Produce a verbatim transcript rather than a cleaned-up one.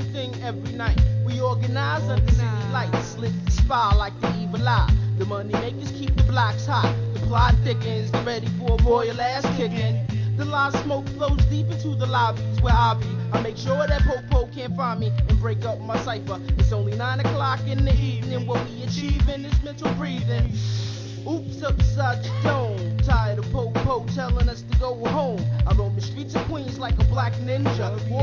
thing every night. We organize under city lights, slit the spy like the evil eye. The money makers keep the blocks hot. The plot thickens, get ready for a royal ass kicking. The live smoke flows deep into the lobbies where I be. I make sure that Popo can't find me and break up my cipher. It's only nine o'clock in the evening. What we achieving is mental breathing. Oops, upside your dome. Tired of Popo telling us to go home. I roam the streets of Queens like a black ninja.